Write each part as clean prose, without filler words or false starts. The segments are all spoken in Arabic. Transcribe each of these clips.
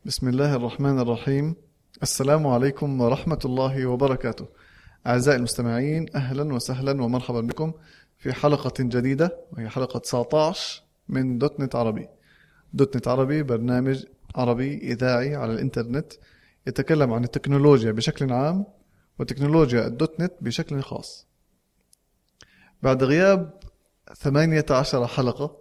بسم الله الرحمن الرحيم. السلام عليكم ورحمة الله وبركاته. أعزائي المستمعين، أهلا وسهلا ومرحبا بكم في حلقة جديدة، وهي حلقة 19 من دوت نت عربي. دوت نت عربي برنامج عربي إذاعي على الإنترنت يتكلم عن التكنولوجيا بشكل عام وتكنولوجيا الدوت نت بشكل خاص. بعد غياب 18 حلقة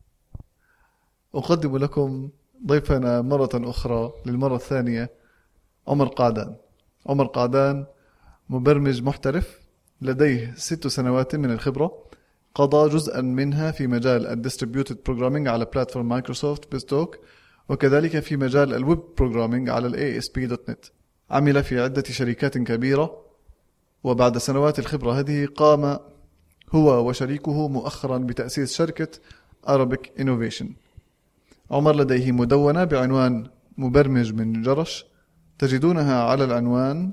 أقدم لكم ضيفنا مرة أخرى للمرة الثانية، عمر قعدان. عمر قعدان مبرمج محترف لديه 6 سنوات من الخبرة، قضى جزءا منها في مجال الديستريبيوتد بروجرامينج على بلاتفورم مايكروسوفت بيستوك، وكذلك في مجال الويب بروجرامينج على ASP.NET. عمل في عدة شركات كبيرة، وبعد سنوات الخبرة هذه قام هو وشريكه مؤخرا بتأسيس شركة Arabic Innovation. عمر لديه مدونة بعنوان مبرمج من جرش، تجدونها على العنوان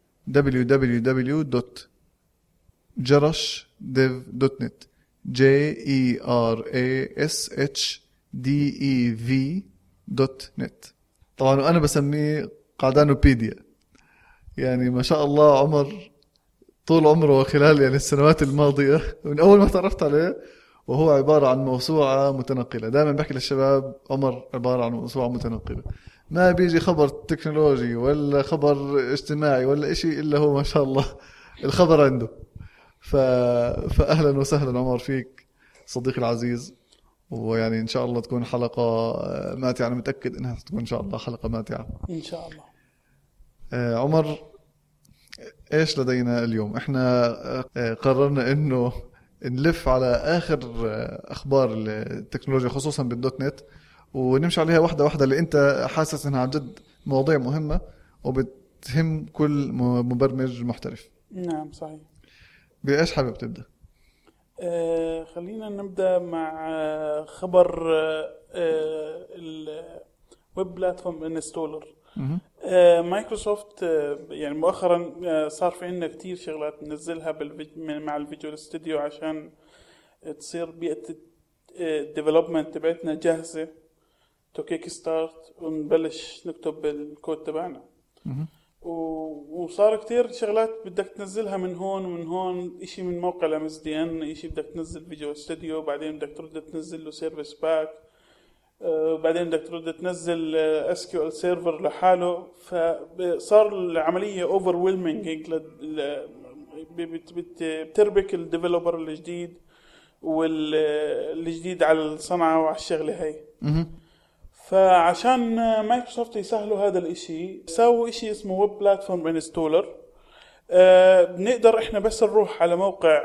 www.jarashdev.net JERASHDEV.net. طبعا أنا بسميه قعدانوبيديا. يعني ما شاء الله عمر طول عمره خلال السنوات الماضية من أول ما تعرفت عليه وهو عبارة عن موسوعة متنقلة. دائما بحكي للشباب عمر عبارة عن موسوعة متنقلة، ما بيجي خبر تكنولوجي ولا خبر اجتماعي ولا إشي إلا هو ما شاء الله الخبر عنده. فأهلا وسهلا عمر فيك صديقي العزيز، ويعني إن شاء الله تكون حلقة ماتعة. أنا متأكد إنها تكون إن شاء الله حلقة ماتعة إن شاء الله. عمر، إيش لدينا اليوم؟ إحنا قررنا إنه نلف على آخر أخبار التكنولوجيا خصوصا بالدوت نت، ونمشي عليها واحدة واحدة، اللي أنت حاسس إنها عن جد مواضيع مهمة وبتهم كل مبرمج محترف. نعم صحيح. بإيش حابب تبدأ؟ خلينا نبدأ مع خبر الويب بلاتفورم انستولر. مايكروسوفت يعني مؤخرا صار في عندنا كتير شغلات ننزلها مع الفيجوال ستوديو عشان تصير بيئة الديفلوبمنت تبعتنا جاهزة تو كيك ستارت ونبلش نكتب الكود تبعنا. وصار كتير شغلات بدك تنزلها من هون ومن هون، إشي من موقع MSDN، إشي بدك تنزل فيجوال ستوديو، بعدين بدك ترد تنزل له سيرفيس باك، بعدين بدك ترد تنزل SQL سيرفر لحاله. فصار العملية overwhelming، بتربك الديفلوبر الجديد والجديد على الصنعة وعلى الشغلة هاي. فعشان مايكروسوفت يسهلوا هذا الاشي سووا اشي اسمه ويب بلاتفورم انستولر. بنقدر احنا بس نروح على موقع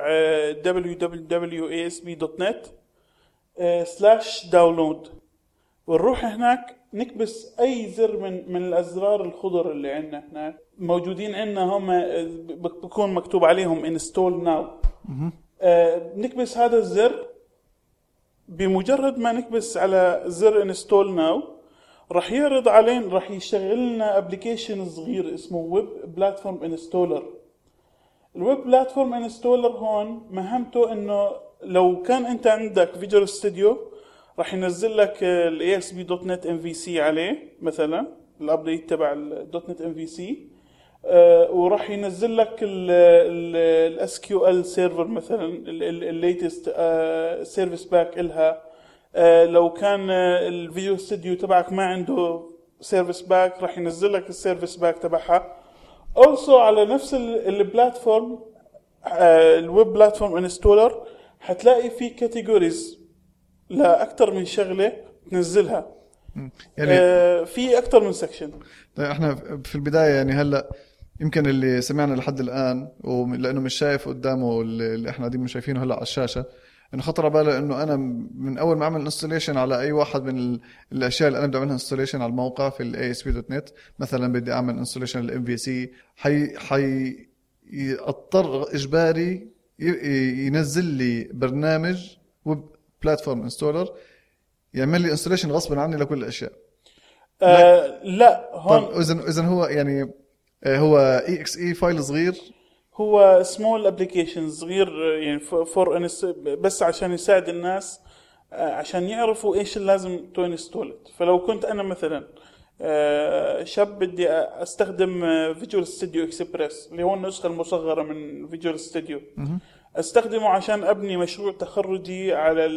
www.asp.net/download، ونروح هناك نكبس اي زر من الازرار الخضر اللي عندنا هناك موجودين عندنا، هم بيكون مكتوب عليهم install now. نكبس هذا الزر. بمجرد ما نكبس على زر install now راح يعرض علينا، راح يشغل لنا ابلكيشن صغير اسمه ويب بلاتفورم انستولر. الويب بلاتفورم انستولر هون مهمته انه لو كان انت عندك فيجوال ستوديو راح ينزل لك ال ASP.NET MVC عليه مثلا، الابديت تبع ال .NET MVC، وراح ينزل لك ال SQL سيرفر مثلا، الليتست سيرفيس باك إلها. لو كان الفيجوال ستوديو تبعك ما عنده سيرفيس باك راح ينزل لك السيرفيس باك تبعها. also على نفس البلاتفورم الويب بلاتفورم انستولر حتلاقي في كاتيجوريز لأكتر من شغلة تنزلها، يعني في أكتر من سكشن. احنا في البداية يعني هلأ يمكن اللي سمعنا لحد الآن ولأنه مش شايف قدامه اللي احنا قاعدين مش شايفينه هلأ على الشاشة، انه خطر باله انه انا من اول ما اعمل انستليشن على اي واحد من الاشياء اللي انا بدي اعملها انستليشن على الموقع في ASP.NET، مثلا بدي اعمل انستليشن للMVC، حي اضطر اجباري ينزل لي برنامج ويب بلاتفورم انستولر يعمل لي انستليشن غصبا عني لكل الاشياء. لا هون اذا هو يعني هو exe فايل صغير، هو سمول ابلكيشن صغير يعني بس عشان يساعد الناس عشان يعرفوا ايش اللي لازم تو انستول. فلو كنت انا مثلا شاب بدي استخدم فيجوال ستوديو اكسبريس اللي هو النسخة المصغرة من فيجوال ستوديو، استخدمه عشان ابني مشروع تخرجي على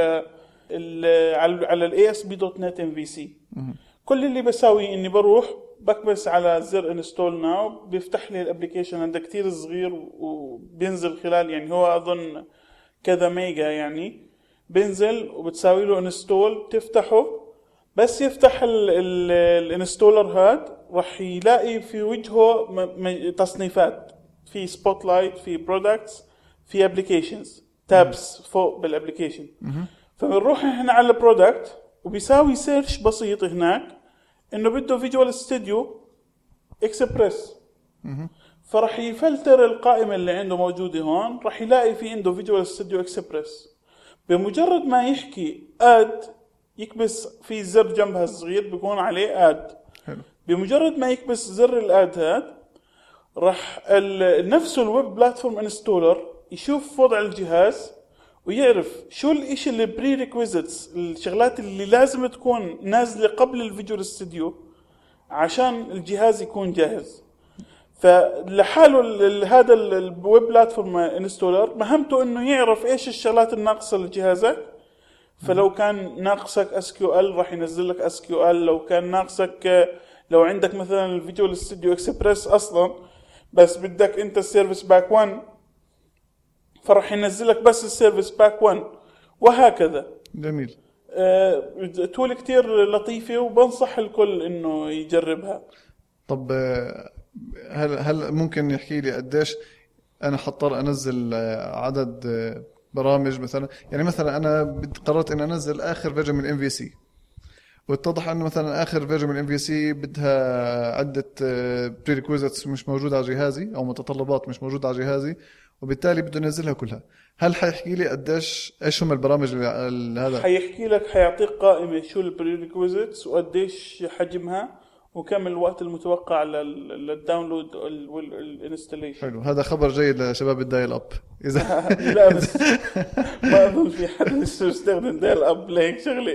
ال ASP.NET MVC. كل اللي بساوي اني بروح بكبس على زر انستول ناو، بيفتح لي الابليكيشن. عنده كتير صغير وبينزل خلال يعني هو اظن كذا ميجا، يعني بينزل وبتساوي له انستول، تفتحه بس يفتح الانستولر هاد راح يلاقي في وجهه تصنيفات، في سبوت لايت، في برودكتس، في ابليكيشنز، تابس فوق بالابليكيشن. فبنروح احنا على البرودكت وبيساوي سيرش بسيط هناك انه بده فيجوال ستوديو اكسبريس، فرح يفلتر القائمة اللي عنده موجودة هون، رح يلاقي في عنده فيجوال ستوديو اكسبريس. بمجرد ما يحكي اد يكبس في زر جنبها الصغير بيكون عليه اد. بمجرد ما يكبس زر الاد هاد رح نفسه الويب بلاتفورم انستولر يشوف وضع الجهاز ويعرف شو الاشي اللي بري ريكويزيتس، الشغلات اللي لازم تكون نازلة قبل الفيجوال ستوديو عشان الجهاز يكون جاهز. فلحاله هذا الويب بلاتفورم انستولر مهمته انه يعرف ايش الشغلات الناقصة لجهازك. فلو كان ناقصك SQL راح ينزل لك SQL، لو كان ناقصك لو عندك مثلا الفيجوال ستوديو اكسبريس اصلا بس بدك انت السيرفيس باك 1 فرح ينزل لك بس السيرفيس باك 1 وهكذا. جميل. تول كتير لطيفة وبنصح الكل انه يجربها. طب هل ممكن يحكي لي قديش انا حضطر انزل عدد برامج مثلا؟ يعني مثلا انا قررت ان انزل اخر فيرجن من MVC، واتضح انه مثلا اخر فيرجن من MVC بدها عده بريكويزيتس مش موجوده على جهازي او متطلبات مش موجوده على جهازي، وبالتالي بده ينزلها كلها. هل حيحكي لي ايش هم البرامج هذا؟ حيحكي لك، حيعطيك قائمه شو البريكويزيتس وقديش حجمها وكم الوقت المتوقع للداونلود والانستليشن. حلو، هذا خبر جيد لشباب الدايل اب. اذا لا بس ما اظن في حد لسه يستخدم دايل اب لهيك شغله.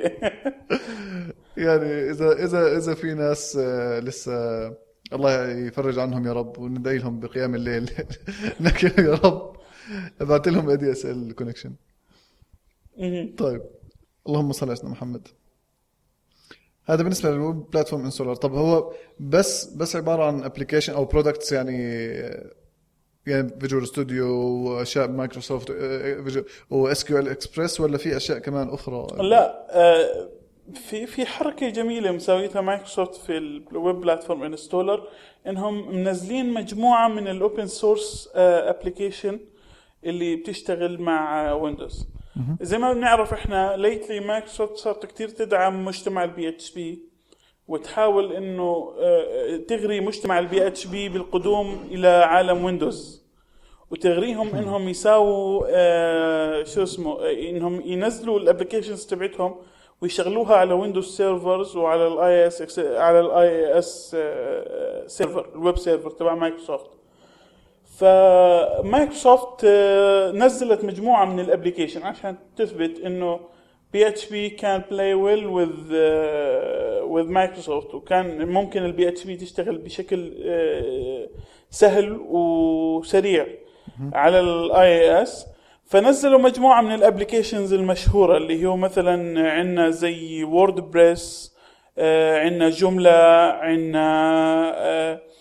يعني اذا في ناس لسه، الله يفرج عنهم يا رب، وندعي لهم بقيام الليل. لكن يا رب ابعت لهم ADSL كونكشن. طيب، اللهم صل على سيدنا محمد. هذا بالنسبه للويب بلاتفورم انستولر. طب هو بس عباره عن ابلكيشن او برودكتس، يعني فيجوال ستوديو واشياء مايكروسوفت وSQL اكسبريس، ولا في اشياء كمان اخرى؟ لا، في حركه جميله مسويتها مايكروسوفت في الويب بلاتفورم انستولر، انهم منزلين مجموعه من الاوبن سورس ابلكيشن اللي بتشتغل مع ويندوز. زي ما بنعرف احنا ليتلي مايكروسوفت صارت كتير تدعم مجتمع PHP وتحاول انه تغري مجتمع PHP بالقدوم الى عالم ويندوز، وتغريهم انهم يساووا انهم ينزلوا الابلكيشنز تبعتهم ويشغلوها على ويندوز سيرفرز وعلى الاي اس سيرفر، الويب سيرفر تبع مايكروسوفت. فمايكروسوفت نزلت مجموعة من الابليكيشن عشان تثبت انه PHP can play well with Microsoft، وكان ممكن ال PHP تشتغل بشكل سهل وسريع على ال IIS. فنزلوا مجموعة من الابليكيشنز المشهورة اللي هو مثلا عندنا زي ووردبريس، عندنا جملة، عندنا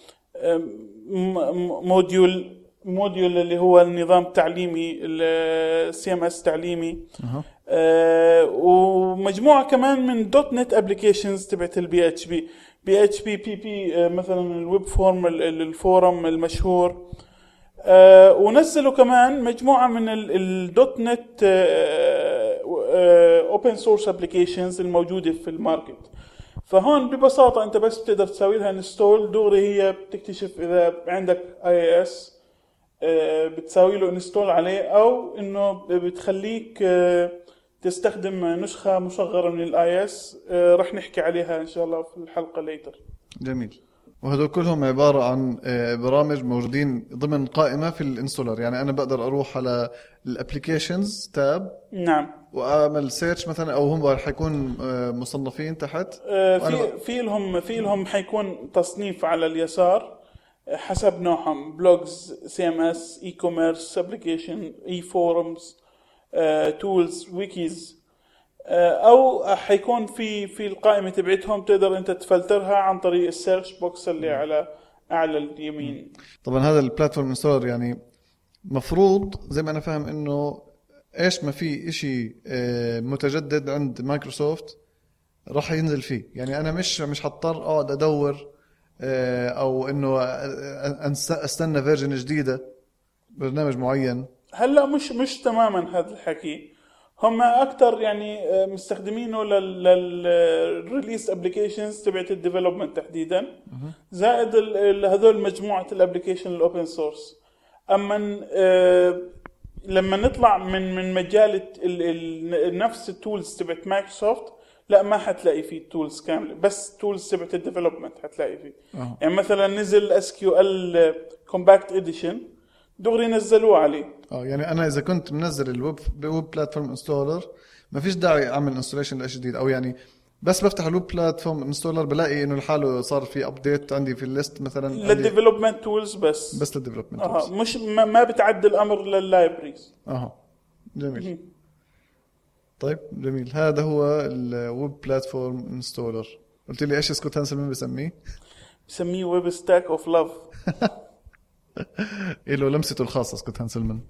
موديول اللي هو النظام التعليمي، CMS تعليمي، ومجموعة كمان من .NET applications تبعت PHP مثلا الويب فورم، الفورم المشهور. ونزلوا كمان مجموعة من .NET open source applications الموجودة في الماركت. فهون ببساطة أنت بس بتقدر تسوي لها انستول دغري، هي بتكتشف إذا عندك IIS بتسوي له انستول عليه، أو إنه بتخليك تستخدم نسخة مصغرة من IIS. رح نحكي عليها إن شاء الله في الحلقة later. جميل. وهدول كلهم عبارة عن برامج موجودين ضمن قائمة في الانستولر. يعني أنا بقدر أروح على الابليكيشنز تاب نعم. وأعمل سيرش مثلا، أو هم حيكون مصنفين تحت. في لهم حيكون تصنيف على اليسار حسب نوعهم: بلوجز، سي ام اس، اي كوميرس، ابليكيشن، اي فورمز، تولز، ويكيز. او حيكون في القائمه تبعتهم تقدر انت تفلترها عن طريق السيرش بوكس اللي على اعلى اليمين. طبعا هذا البلاتفورم انستولر يعني مفروض زي ما أنا فاهم إنه إيش ما في إشي متجدد عند مايكروسوفت راح ينزل فيه. يعني أنا مش هضطر أقعد أدور أو إنه أستنى فيرجن جديدة برنامج معين. هلا مش تماما هذا الحكي. هم اكثر يعني مستخدمينه للريليس ابلكيشنز تبعت الديفلوبمنت تحديدا، زائد هذول مجموعه الابلكيشن الاوبن سورس. اما لما نطلع من مجال نفس التولز تبعت مايكروسوفت، لا ما حتلاقي فيه تولز كامله، بس تولز تبعت الديفلوبمنت حتلاقي فيه. يعني مثلا نزل اس كيو ال كومباكت اديشن، دغري نزلوه عليه. يعني انا اذا كنت منزل الويب بلاتفورم انستولر ما فيش داعي اعمل انستوليشن لشيء جديد، او يعني بس بفتح الويب بلاتفورم انستولر بلاقي انه لحاله صار في ابديت عندي في الليست مثلا للديفلوبمنت تولز بس للديفلوبمنت تولز. مش ما بتعدي الامر لللايبريز. جميل. طيب جميل. هذا هو الويب بلاتفورم انستولر. قلت لي ايش سكوت هانسلمان بسميه ويب ستاك اوف لاف. له لمسته الخاصة سكوت هانسلمان.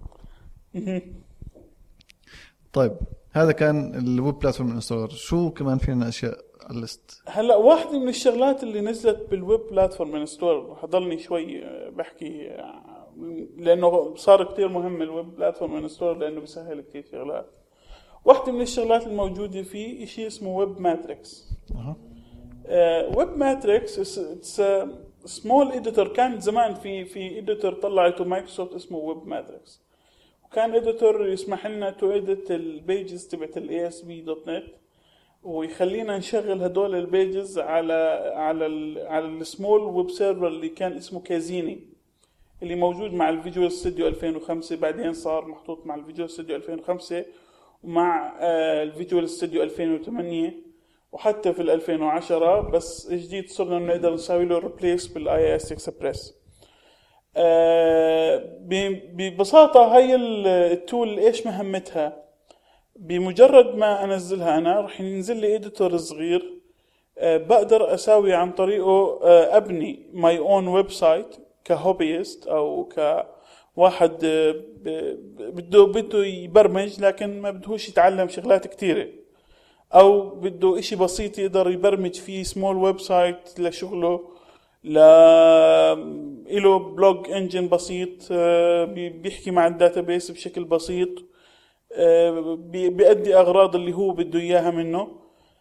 طيب هذا كان الويب بلاتفورم انستولر. شو كمان فينا اشياء على الليست؟ هلا واحدة من الشغلات اللي نزلت بالويب بلاتفورم انستولر، حضلني شوي بحكي لانه صار كتير مهم الويب بلاتفورم انستولر لانه بيسهل كتير شغلات. واحدة من الشغلات الموجودة فيه شيء اسمه ويب ماتريكس. ويب ماتريكس سمول اديتور. كان زمان في اديتور طلعته مايكروسوفت اسمه ويب ماتريكس، وكان اديتور يسمح لنا تو اديت البيجز تبعت الاي اس بي دوت نت، ويخلينا نشغل هدول البيجز على السمول ويب سيرفر اللي كان اسمه كازيني، اللي موجود مع الفيجوال ستوديو 2005. بعدين صار محطوط مع الفيجوال ستوديو 2005 ومع الفيجوال ستوديو 2008 وحتى في 2010. بس جديد صرنا نقدر نسوي له ريبليس بالاي اس اكسبريس. ببساطة هاي التول ايش مهمتها؟ بمجرد ما انزلها انا رح ينزل لي اديتور صغير بقدر اسوي عن طريقه ابني ماي اون ويب سايت كهوبيست او كواحد بده يبرمج لكن ما بدهوش يتعلم شغلات كتيرة، او بده اشي بسيط يقدر يبرمج فيه سمول ويب سايت لشغله، له بلوج انجن بسيط بيحكي مع الداتابيس بشكل بسيط، بيأدي اغراض اللي هو بده اياها منه،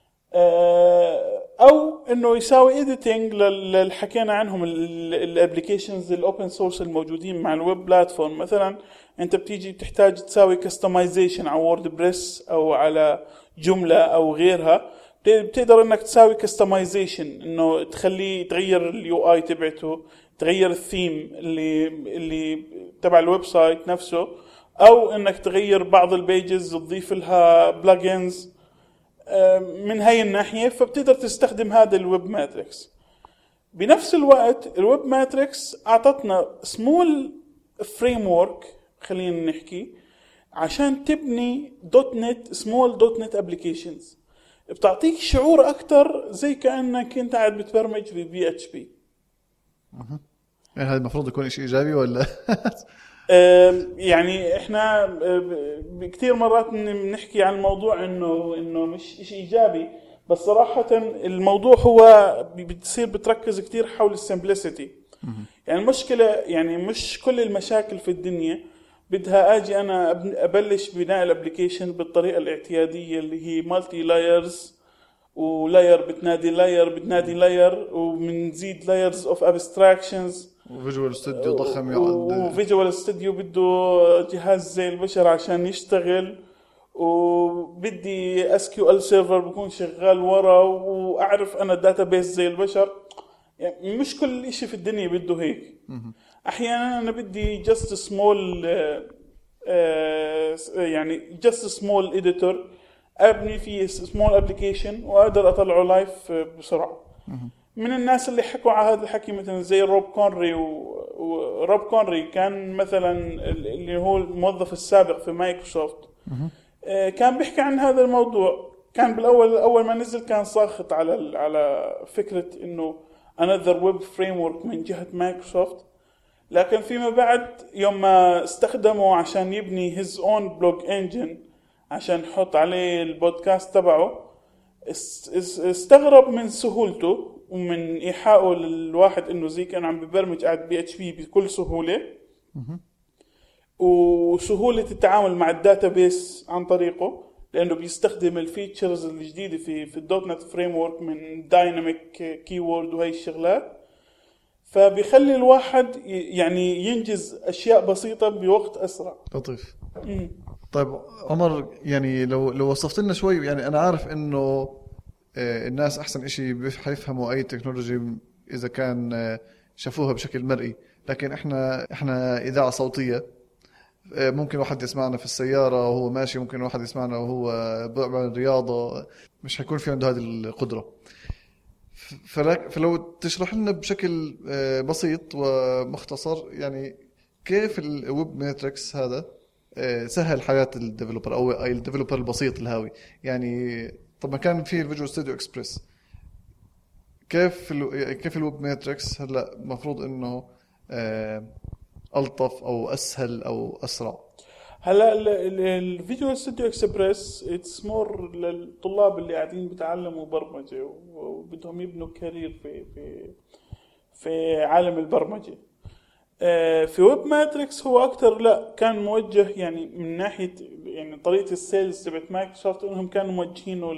او انه يساوي ايديتنج اللي حكينا عنهم الابليكيشنز الاوبن سورس الموجودين مع الويب بلاتفورم. مثلا انت بتيجي بتحتاج تساوي كستمايزيشن على ووردبريس او على جملة او غيرها، بتقدر انك تساوي كستمايزيشن انه تخليه تغير اليو اي تبعته، تغير الثيم اللي تبع الويب سايت نفسه، او انك تغير بعض البيجز تضيف لها بلجنز من هاي الناحية. فبتقدر تستخدم هذا الويب ماتريكس. بنفس الوقت الويب ماتريكس اعطتنا سمول فريمورك، خلينا نحكي، عشان تبني دوت نت سمول دوت نت ابليكيشنز، بتعطيك شعور اكتر زي كأنك انت قاعد بتبرمج في بي اتش بي. يعني هذا المفروض يكون شيء ايجابي ولا؟ يعني احنا كتير مرات بنحكي عن الموضوع انه مش شيء ايجابي، بس صراحة الموضوع هو بتصير بتركز كتير حول السمبلسيتي. يعني المشكلة يعني مش كل المشاكل في الدنيا بدها اجي انا ابلش بناء الابليكيشن بالطريقة الاعتيادية اللي هي مالتي لايرز، ولاير بتنادي لاير ومنزيد لايرز اوف ابستراكشنز، وفيجوال ستوديو ضخم يقعد، وفيجوال ستوديو بده جهاز زي البشر عشان يشتغل، وبدي اس كيو ال سيرفر بكون شغال ورا، واعرف انا داتابيس زي البشر. يعني مش كل إشي في الدنيا بده هيك. أحيانا أنا بدي just small يعني just small editor أبني فيه small application وأقدر أطلعه لايف بسرعة. من الناس اللي حكوا على هذا الحكي مثلا زي روب كونري، وروب كونري كان مثلا اللي هو الموظف السابق في مايكروسوفت، كان بيحكي عن هذا الموضوع. كان بالأول أول ما نزل كان ساخط على فكرة إنه another web framework من جهة مايكروسوفت، لكن فيما بعد يوم ما استخدمه عشان يبني his own blog engine عشان يحط عليه البودكاست تبعه، استغرب من سهولته ومن إيحائه للواحد إنه زي كان عم ببرمج قاعد PHP بكل سهولة، وسهولة التعامل مع الداتابيس عن طريقه، لأنه بيستخدم الفيتشرز الجديدة في الدوت نت فريم وورك من دايناميك كيورد وهي الشغلات، فبيخلي الواحد يعني ينجز أشياء بسيطة بوقت أسرع. لطيف. طيب عمر، يعني لو وصفت لنا شوي، يعني أنا عارف إنه الناس أحسن إشي بيفهموا أي تكنولوجي إذا كان شافوها بشكل مرئي، لكن إحنا إذاعة صوتية، ممكن واحد يسمعنا في السيارة وهو ماشي، ممكن واحد يسمعنا وهو بيعمل رياضة، مش هيكون في عنده هذه القدرة. فلو تشرح لنا بشكل بسيط ومختصر، يعني كيف الويب ماتريكس هذا سهل حياة الديفلوبر أو الديفلوبر البسيط الهاوي. يعني طب ما كان في فيجوال ستوديو اكسبريس، كيف الويب ماتريكس هلا مفروض إنه ألطف أو أسهل أو أسرع؟ هلا الفيجوال ستوديو اكسبريس اتس مور للطلاب اللي قاعدين بيتعلموا برمجه وبدهم يبنوا كارير في عالم البرمجه. في ويب ماتريكس هو اكثر لا كان موجه يعني من ناحيه يعني طريقه السيلز تبعت مايكروسوفت، انهم كانوا موجهينه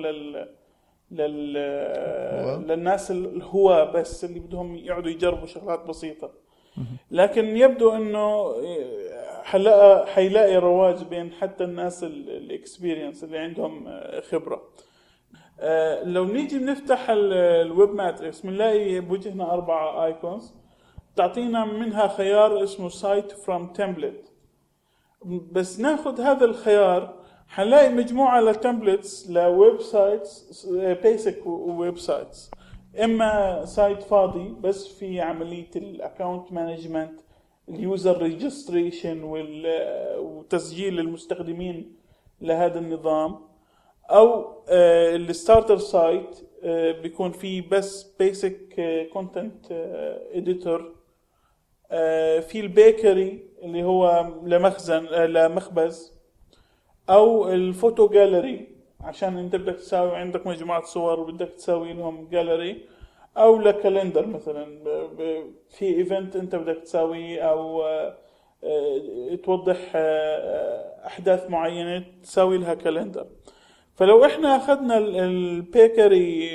للناس الهواة بس اللي بدهم يقعدوا يجربوا شغلات بسيطه. لكن يبدو انه حيلاقي رواج بين حتى الناس الاكسبيرينس اللي عندهم خبرة. لو نيجي بنفتح الويب ماتريكس بنلاقي بوجهنا 4 ايكونز، تعطينا منها خيار اسمه سايت فروم تمبلت. بس ناخد هذا الخيار حنلاقي مجموعة لتمبلتس لويب سايتس، بيسك ويب سايتس، اما سايت فاضي بس في عملية الاكاونت مانجمنت، اليوزر ريجستريشن وتسجيل المستخدمين لهذا النظام، او الستارتر سايت بيكون فيه بس بيسك كونتنت اديتور، في البيكري اللي هو لمخبز، او الفوتو جاليري عشان انت بدك تساوي عندك مجموعة صور وبدك تساوي لهم جاليري، او لكالندر مثلا في ايفنت انت بدك تساويه، او توضح احداث معينة تساوي لها كالندر. فلو احنا اخذنا البيكري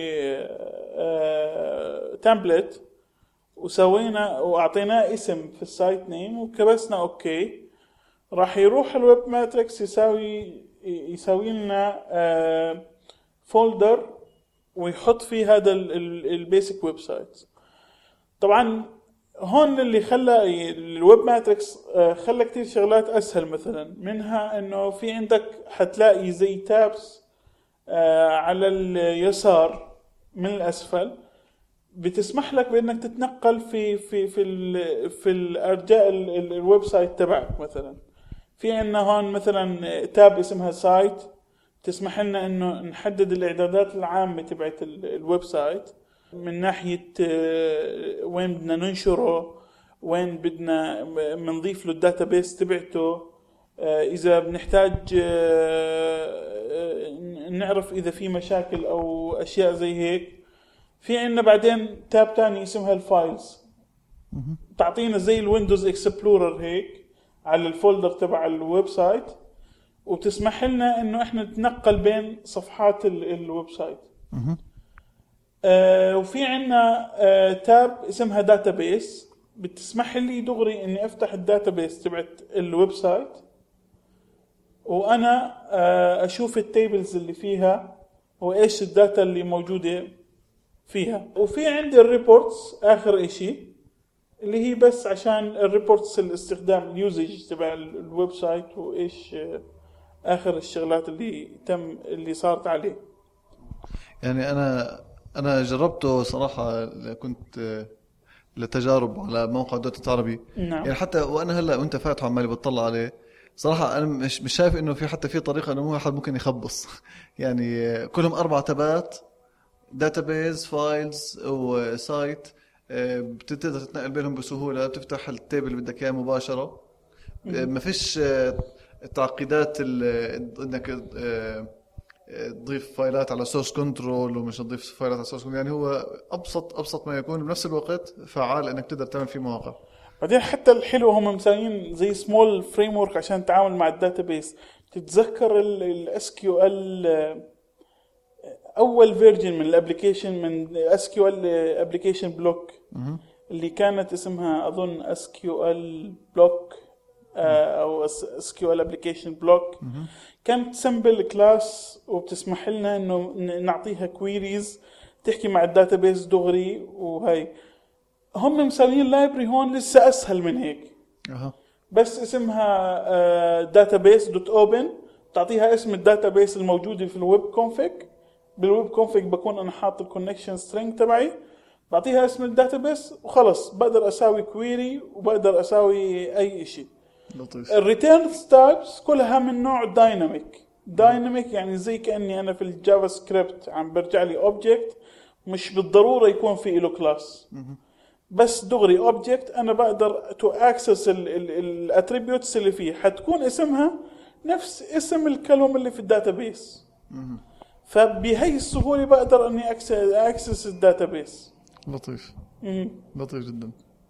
تمبلت وسوينا واعطيناه اسم في السايت نيم وكبسنا اوكي، راح يروح الويب ماتريكس يساوي لنا فولدر ويحط فيه هذا البيسك ويب سايت. طبعا هون اللي خلى الويب ماتريكس خلى كتير شغلات اسهل، مثلا منها انه في عندك حتلاقي زي تابس على اليسار من الاسفل بتسمح لك بانك تتنقل في الارجاء الويب سايت تبعك. مثلا في عندنا هون مثلا تاب اسمها سايت، تسمح لنا انه نحدد الاعدادات العامة تبعت الويب سايت من ناحية وين بدنا ننشره، وين بدنا منضيف له الداتابيس تبعته، اذا بنحتاج نعرف اذا في مشاكل او اشياء زي هيك. في عندنا بعدين تاب تاني اسمها الفايلز، تعطينا زي الويندوز اكسبلورر هيك على الفولدر تبع الويب سايت، وتسمح لنا انه احنا نتنقل بين صفحات الويب سايت. وفي عنا تاب اسمها داتابيس، بتسمح لي دغري اني افتح الداتابيس تبعت الويب سايت وانا اشوف التيبلز اللي فيها وايش الداتا اللي موجودة فيها. وفي عندي الريبورتس آخر إشي اللي هي بس عشان الريبورتس الاستخدام اليوزج تبع الويب سايت وإيش آخر الشغلات اللي صارت عليه. يعني أنا جربته صراحة، كنت لتجارب على موقع دوت عربي. نعم. يعني حتى وأنا هلأ وأنت فاتحه عمالي بتطلع عليه صراحة، أنا مش شايف إنه في حتى في طريقة إنه واحد ممكن يخبص. يعني كلهم 4 تابات، داتابيز، فايلز وسايت، بتقدر تتنقل بينهم بسهولة، بتفتح التيبل اللي بدك إياه مباشرة. ما فيش تعقيدات إنك تضيف فايلات على سورس كنترول ومش تضيف فايلات على سورس كنترول. يعني هو أبسط ما يكون، بنفس الوقت فعال إنك تقدر تعمل فيه مواقع. بعدين حتى الحلو هم مساويين زي سمول فريم ورك عشان التعامل مع الداتابيس. تتذكر الاس كيو ال اول فيرجن من الابلكيشن من اس كيو ال ابلكيشن بلوك اللي كانت اسمها اظن اس كيو ال بلوك او اس كيو ال ابلكيشن بلوك. كانت سمبل كلاس وبتسمح لنا انه نعطيها كويريز تحكي مع الداتابيس دغري. وهي هم مسويين لايبرري هون لسه اسهل من هيك. بس اسمها database.open، تعطيها اسم الداتابيس الموجوده في الويب كونفيج. بالويب كونفيج بكون انا حاطط الكونكشن سترينج تبعي، بعطيها اسم الداتابيس وخلص بقدر اساوي كويري وبقدر اساوي اي شيء. لطيف. الريتيرنز تايبس كلها من نوع دايناميك يعني زي كأني انا في الجافا سكريبت عم برجع لي اوبجكت، مش بالضرورة يكون في له كلاس، بس دغري اوبجكت انا بقدر تو اكسس الاتريبيوتس اللي فيه، حتكون اسمها نفس اسم الكلمة اللي في الداتابيس. فبهي السهولة بقدر اني اكسس الداتابيس. لطيف. لطيف جدا.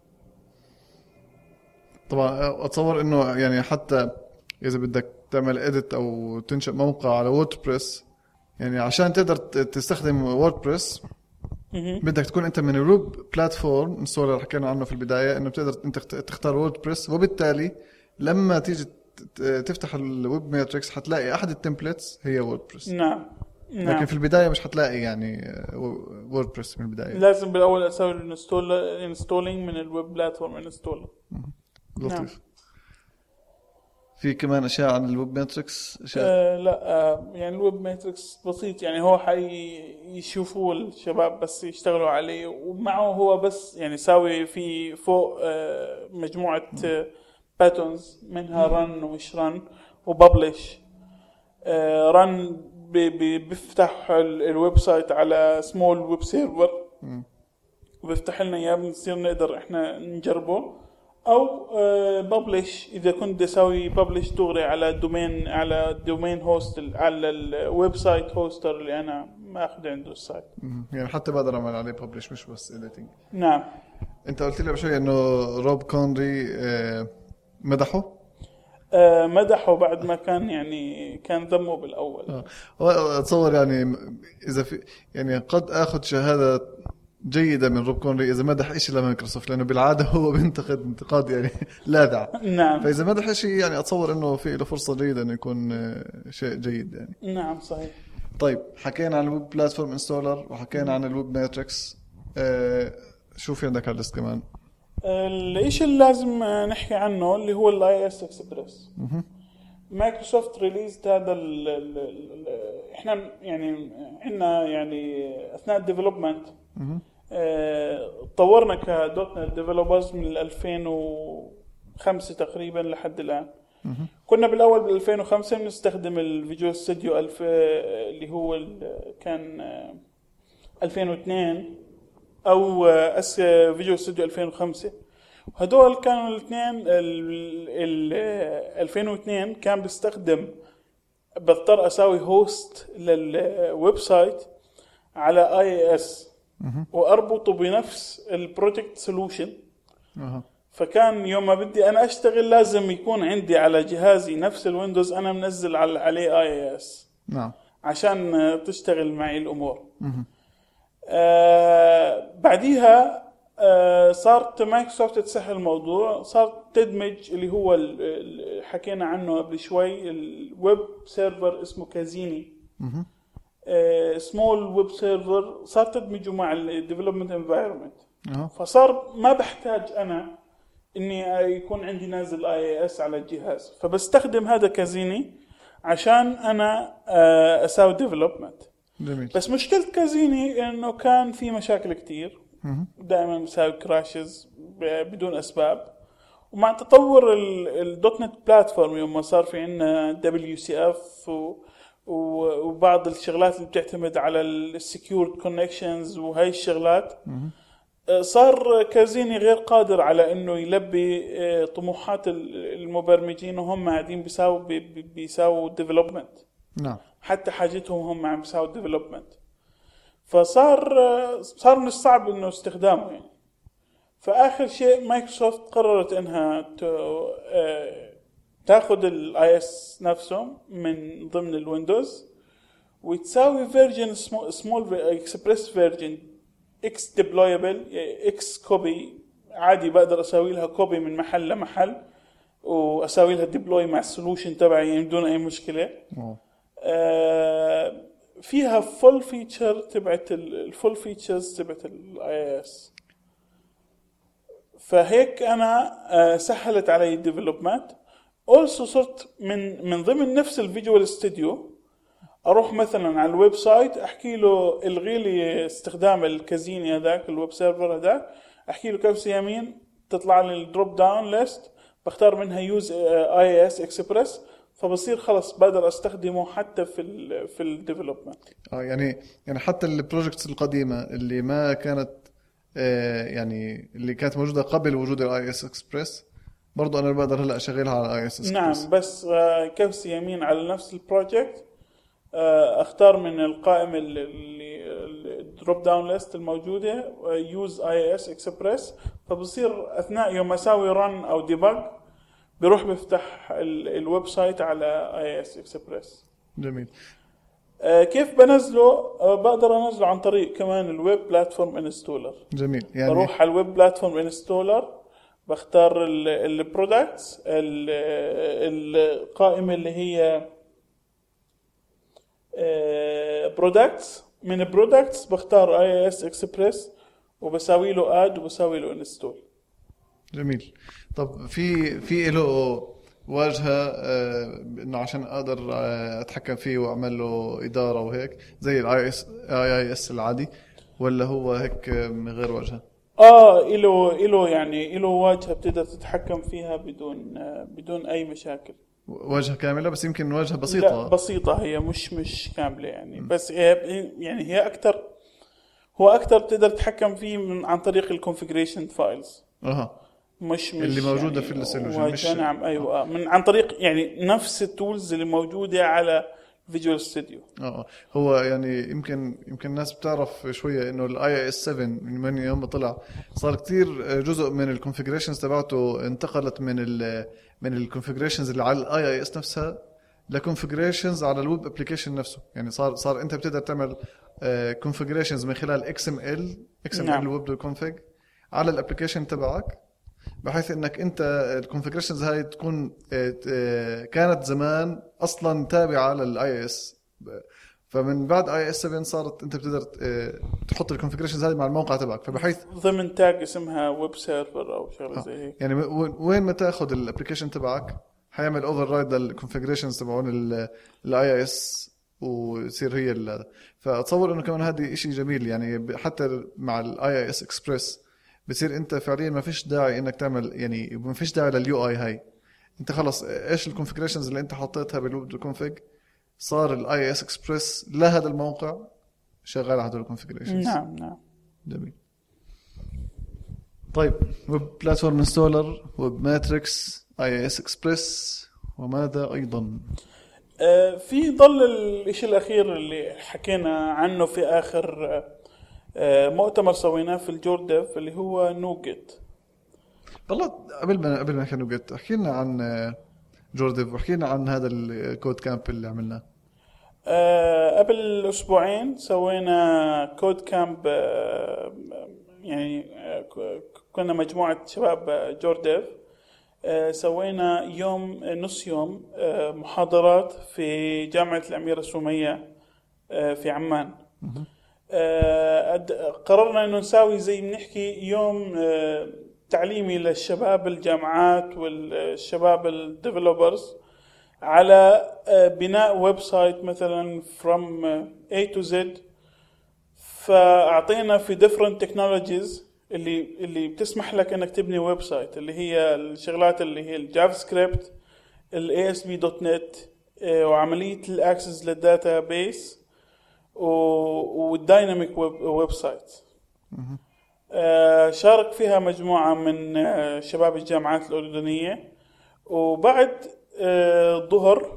طبعا اتصور انه يعني حتى اذا بدك تعمل اديت او تنشئ موقع على ووردبريس، يعني عشان تقدر تستخدم ووردبريس بدك تكون انت من الويب بلاتفورم انستولر حكينا عنه في البدايه، انه بتقدر انت تختار ووردبريس، وبالتالي لما تيجي تفتح الويب ماتريكس حتلاقي احد التمبلتس هي ووردبريس. نعم. لكن في البدايه مش حتلاقي يعني ووردبريس من البدايه، لازم بالاول اسوي انستولينج من الويب بلاتفورم انستولر. لطيف. نعم. في كمان اشياء عن الويب ماتريكس اشياء لا يعني الويب ماتريكس بسيط، يعني هو يشوفوا الشباب بس يشتغلوا عليه، ومعه هو بس يعني ساوي في فوق مجموعة باتونز منها رن ومش رن وببلش. رن بيفتح الويب سايت على سمول ويب سيرفر وبيفتح لنا اياه، بنصير نقدر احنا نجربه. او ببلش اذا كنت اسوي ببلش دغري على دومين هوست على الويب سايت هوستر اللي انا ماخذ عنده السايت. يعني حتى بقدر اعمل عليه ببلش مش بس اديتنج. نعم. انت قلت لي بشوي انه روب كونري مدحه بعد ما كان ذمه بالاول. اتصور يعني اذا في يعني قد اخذ شهاده جيدة من روب كونري إذا مدح إشي لمايكروسوفت، لأنه بالعادة هو بينتقد انتقاد يعني لاذع. نعم. فإذا مدح إشي يعني أتصور إنه في له فرصة جيدة إنه يكون شيء جيد يعني. نعم صحيح. طيب حكينا عن الويب بلاتفورم انستولر وحكينا عن الويب ماتريكس، شو في عندك على الليست كمان؟ الإشي اللي لازم نحكي عنه اللي هو الاي اس اكسبريس. مايكروسوفت ريليزد هذا احنا يعني عندنا يعني اثناء الديفلوبمنت طورنا كدوت نت ديفلوبرز من 2005 تقريبا لحد الآن. كنا بالأول بال 2005 بنستخدم الفيجوال ستوديو اللي هو كان 2002 أو فيجوال ستوديو 2005. هدول كانوا الاثنين. 2002 كان بستخدم بضطر أساوي هوست للويب سايت على IIS وأربطه بنفس البروجكت سولوشن. فكان يوم ما بدي أنا أشتغل لازم يكون عندي على جهازي نفس الويندوز أنا منزل عليه IIS. نعم. عشان تشتغل معي الأمور. بعديها صارت مايكروسوفت تسهل الموضوع، صارت تدمج اللي هو حكينا عنه قبل شوي الويب سيرفر اسمه كازيني. سمول ويب سيرفر صار تدمجه مع الديفلوبمنت انفايرمنت. أها. فصار ما بحتاج انا اني يكون عندي نازل IIS على الجهاز، فبستخدم هذا كازيني عشان انا اسوي ديفلوبمنت. جميل. بس مشكلة كازيني انه كان في مشاكل كتير، دائما مساوي كراشز بدون اسباب. ومع تطور الدوت نت بلاتفورم يوم ما صار في عندنا WCF وبعض الشغلات اللي بتعتمد على السكيورد كونكشنز وهاي الشغلات، صار كازيني غير قادر على انه يلبي طموحات المبرمجين وهم قاعدين بيساووا ديفلوبمنت. نعم. حتى حاجتهم هم عم بيساووا ديفلوبمنت، صار من الصعب انه استخدامه يعني. فآخر شيء مايكروسوفت قررت انها تاخذ IIS نفسه من ضمن الويندوز وتساوي فيرجن سمول اكسبريس فيرجن اكس ديبلويبل اكس كوبي. عادي بقدر اسوي لها كوبي من محل لمحل واسوي لها ديبلوي مع السولوشن تبعي بدون اي مشكله. فيها فول فيتشر تبعت الفول فيتشرز تبعت IIS. فهيك انا سهلت علي الديفلوبمنت. also صرت من ضمن نفس الفيجوال ستوديو اروح مثلا على الويب سايت احكي له الغي لي استخدام الكازيني هذاك الويب سيرفر هذاك، احكي له كيف يمين تطلع لي الدروب داون ليست، بختار منها يوز IIS اكسبريس، فبصير خلص بقدر استخدمه حتى في الديفلوبمنت. يعني حتى البروجكتس القديمه اللي ما كانت يعني اللي كانت موجوده قبل وجود IIS اكسبريس برضو انا بقدر هلا اشغلها على IIS اكسبريس. نعم، بس كبس يمين على نفس البروجكت اختار من القائمه اللي الدروب داون ليست الموجوده يوز IIS اكسبريس، فبصير اثناء يوم اسوي رن او ديباج بيروح بيفتح الويب سايت على IIS اكسبريس. جميل. كيف بنزله؟ بقدر انزله عن طريق كمان الويب بلاتفورم انستولر. جميل. يعني بروح على الويب بلاتفورم انستولر، بختار البرودكتس القائمه اللي هي برودكتس. من برودكتس بختار IIS اكسبريس وبساوي له اد وبساوي له انستول. جميل. طب في له واجهه انه عشان اقدر اتحكم فيه واعمل له اداره وهيك زي IIS العادي، ولا هو هيك من غير واجهه؟ له يعني له واجهه بتقدر تتحكم فيها بدون اي مشاكل. واجهه كامله بس يمكن واجهه بسيطه. لا بسيطه، هي مش كامله يعني. بس هي اكثر تقدر تتحكم فيه عن طريق الكونفيجريشن فايلز. مش اللي موجوده يعني في السولوشن. مش نعم ايوه عن طريق يعني نفس التولز اللي موجوده على فيجوال ستوديو. هو يعني يمكن الناس بتعرف شويه انه IIS 7 من يوم ما طلع صار كتير جزء من الكونفيجريشنز تبعته انتقلت من الكونفيجريشنز اللي على IIS نفسها لكونفيجريشنز على الويب ابلكيشن نفسه. يعني صار انت بتقدر تعمل كونفيجريشنز من خلال XML نعم. ويب كونفيج على الابلكيشن تبعك، بحيث انك انت الكونفيجريشنز هاي تكون كانت زمان اصلا تابعه للIIS، فمن بعد IIS 7 صارت انت بتقدر تحط الكونفيجريشنز هاي مع الموقع تبعك، فبحيث ضمن تاج اسمها ويب سيرفر او شغله زي هيك. يعني وين ما تاخذ الابلكيشن تبعك حيعمل اوفر رايد للكونفيجريشنز تبعون الIIS ويصير هي فاتصور انه كمان هذه اشي جميل. يعني حتى مع IIS اكسبريس بصير انت فعليا ما فيش داعي انك تعمل، يعني ما فيش داعي لليو اي هاي. انت خلص ايش الكونفيجريشنز اللي انت حطيتها بالويب كونفيج صار IIS اكسبريس لهذا الموقع شغال على هذول الكونفيجريشنز. نعم. جميل. طيب ويب بلاتفورم انستولر، ويب ماتريكس، IIS اكسبريس، وماذا ايضا؟ في ضل الاشي الاخير اللي حكينا عنه في اخر مؤتمر سويناه في الجورديف اللي هو نوجت. والله قبل ما كان نوجت احكي لنا عن جورديف واحكي لنا عن هذا الكود كامب اللي عملناه. قبل أسبوعين سوينا كود كامب. يعني كنا مجموعة شباب جورديف. سوينا نص يوم محاضرات في جامعة الأميرة سمية في عمان. قررنا انه نساوي زي بنحكي يوم تعليمي للشباب الجامعات والشباب الديفلوبرز على بناء ويب سايت مثلا from A to Z. فأعطينا في different technologies اللي بتسمح لك انك تبني ويب سايت، اللي هي الشغلات اللي هي الجافا سكريبت، ASP.NET، وعملية الأكسس للداتا بيس، والدايناميك ويب سايت. شارك فيها مجموعة من شباب الجامعات الأردنية. وبعد الظهر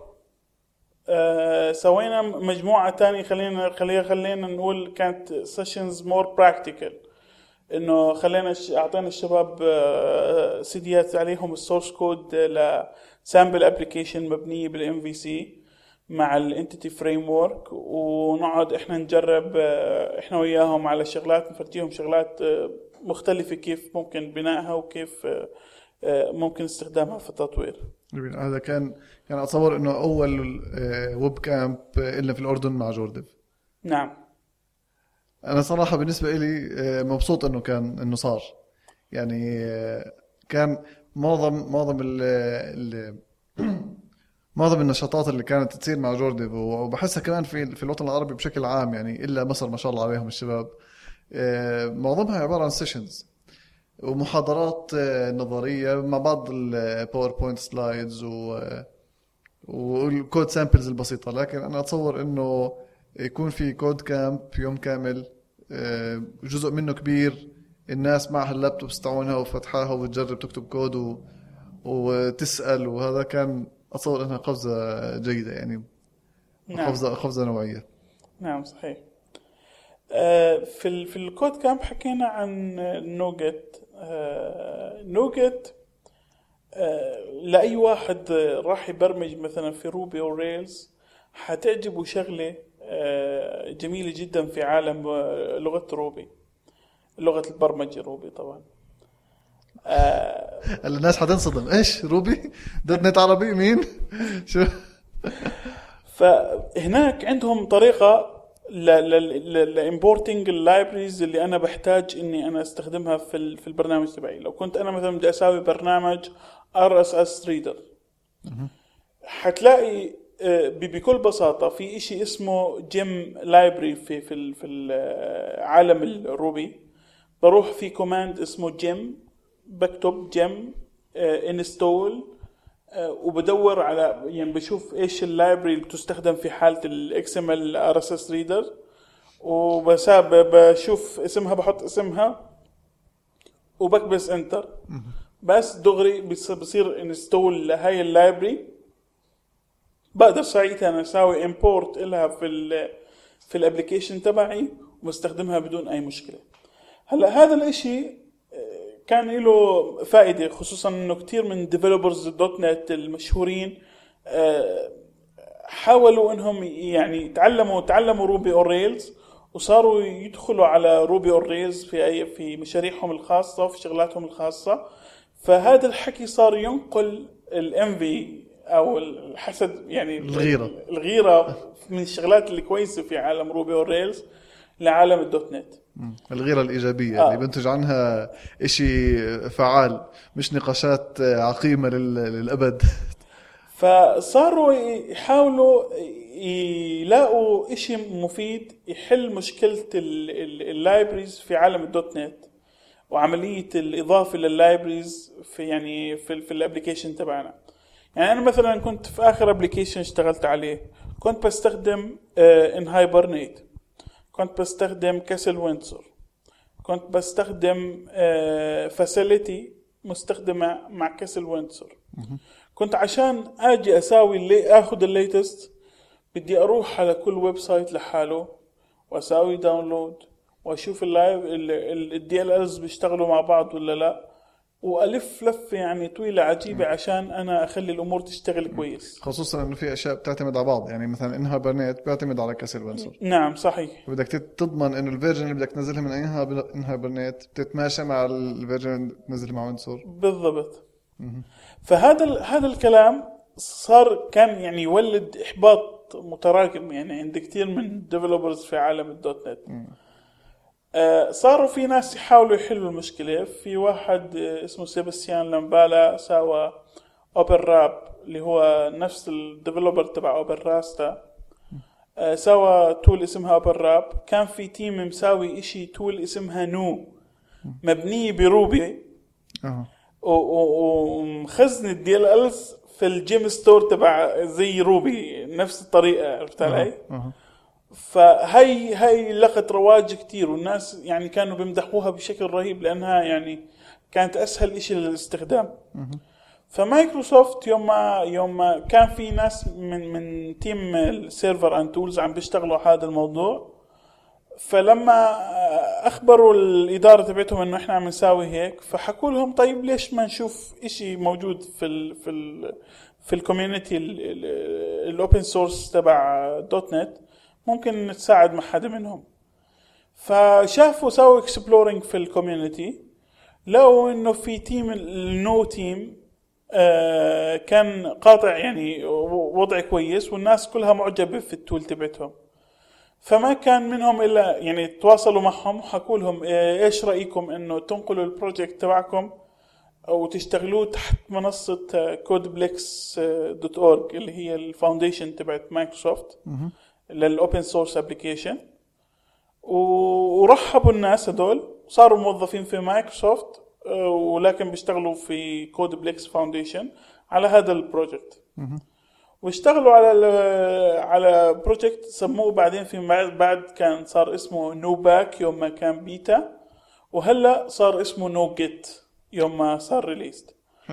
سوينا مجموعة تانية، خلينا نقول كانت sessions more practical، إنه أعطينا الشباب سيديات عليهم السورس كود لسامبل ابليكيشن مبنية بالMVC مع الانتيتي فريم ورك، ونقعد احنا نجرب احنا وياهم على شغلات، نفرجيهم شغلات مختلفة كيف ممكن بنائها وكيف ممكن استخدامها في التطوير. هذا كان اتصور انه اول ويب كامب إلنا في الاردن مع جورديف. نعم. انا صراحة بالنسبة لي مبسوط انه صار، يعني كان معظم النشاطات اللي كانت تصير مع جورديف، وبحسها كمان في الوطن العربي بشكل عام، يعني إلا مصر ما شاء الله عليهم الشباب، معظمها عبارة عن سيشنز ومحاضرات نظرية مع بعض الباوربوينت سلايدز والكود سامبلز البسيطة. لكن أنا أتصور إنه يكون في كود كامب يوم كامل، جزء منه كبير الناس معها اللابتوبس تاعونها وفتحاها وتجرب تكتب كود وتسأل، وهذا كان أتصور أنها قفزة جيدة، يعني نعم. قفزة نوعية. نعم صحيح. في الكود كامب حكينا عن نوجت. نوجت لأي واحد راح يبرمج مثلا في روبي أو ريلز حتعجبه شغلة جميلة جدا في عالم لغة روبي، لغة البرمجة روبي طبعا. الناس حتنصدم، ايش روبي .NET عربي مين شو. فهناك عندهم طريقة لإمبورتينج اللايبريز اللي أنا بحتاج إني أنا استخدمها في البرنامج تبعي. لو كنت أنا مثلا بدي أسوي برنامج RSS reader، حتلاقي بكل بساطة في إشي اسمه جيم لايبرري في عالم الروبي. بروح في كوماند اسمه جيم، بكتب جيم انستول، وبدور على يعني بشوف ايش اللايبرري اللي تستخدم في حالة XML RSS reader، بشوف اسمها، بحط اسمها وبكبس انتر، بس دغري بصير انستول لهاي اللايبرري. بقدر ساعتها انا اسوي امبورت لها في الابليكيشن تبعي وبستخدمها بدون اي مشكلة. هلا هذا الاشي كان له فائدة، خصوصا انه كتير من ديفلوبرز .NET المشهورين حاولوا انهم يعني تعلموا روبي أو ريلز، وصاروا يدخلوا على روبي أو ريلز في مشاريعهم الخاصة وفي شغلاتهم الخاصة. فهذا الحكي صار ينقل الانفي او الحسد، يعني الغيرة من الشغلات اللي كويسة في عالم روبي أو ريلز لعالم .NET. الغيرة الإيجابية اللي بنتج عنها إشي فعال، مش نقاشات عقيمة للأبد. فصاروا يحاولوا يلاقوا إشي مفيد يحل مشكلة اللايبريز في عالم .NET وعملية الإضافة لللايبريز في الابليكيشن تبعنا. يعني أنا مثلا كنت في آخر ابليكيشن اشتغلت عليه كنت بستخدم Hibernate، كنت بستخدم كاسل وينسور، كنت بستخدم فاسيليتي مستخدمة مع كاسل وينسور. كنت عشان اجي اساوي اخذ الليتست بدي اروح على كل ويب سايت لحاله واساوي داونلود واشوف اللايف الDLLs بيشتغلوا مع بعض ولا لا، والف لفه يعني طويله عجيبه عشان انا اخلي الامور تشتغل كويس، خصوصا انه في اشياء بتعتمد على بعض. يعني مثلا Hibernate بيعتمد على كاسل وينسور. نعم صحيح. بدك تضمن انه الفيرجن اللي بدك تنزلها من Hibernate بتتماشى مع الفيرجن اللي تنزلها مع وينسور بالضبط. فهذا الكلام كان يعني يولد احباط ضغط متراكم يعني عند كتير من ديفلوبرز في عالم الدوت نت. صاروا في ناس يحاولوا يحلوا المشكلة. في واحد اسمه سيباستيان لامبالا سوى اوبن راب اللي هو نفس الديفلوبر تبع اوبن راستا. سوى تول اسمها اوبن راب. كان في تيم مساوي اشي تول اسمها نو مبنية بروبي ومخزن الدي ال الز في الجيم ستور تبع زي روبي نفس الطريقة. عرفت علي؟ فهي لقت رواج كتير والناس يعني كانوا بيمدحوها بشكل رهيب لأنها يعني كانت أسهل إشي للاستخدام. فمايكروسوفت يوم ما كان في ناس من تيم السيرفر اند تولز عم بيشتغلوا هذا الموضوع. فلما أخبروا الإدارة تبعتهم إنه إحنا عم نساوي هيك فحكوا لهم طيب ليش ما نشوف إشي موجود في الكوميونتي الأوبن سورس تبع دوت نت ممكن نتساعد مع حدا منهم. فشافوا سووا اكسبلورينج في الكوميونتي لو إنه في تيم النو تيم كان قاطع يعني وضع كويس والناس كلها معجبة في التول تبعتهم. فما كان منهم إلا يعني تواصلوا معهم وحكوا لهم إيش رأيكم إنه تنقلوا البروجكت تبعكم أو تشتغلوه تحت منصة codeblix.org اللي هي الفاونديشن تبعت مايكروسوفت للأوبن سورس أبليكيشن. ورحبوا الناس هدول صاروا موظفين في مايكروسوفت ولكن بيشتغلوا في كودبليكس فاونديشن على هذا البروجكت. واشتغلوا على بروجكت سموه بعدين في بعد كان صار اسمه نوباك يوم ما كان بيتا وهلا صار اسمه نوجيت يوم ما صار ريليست.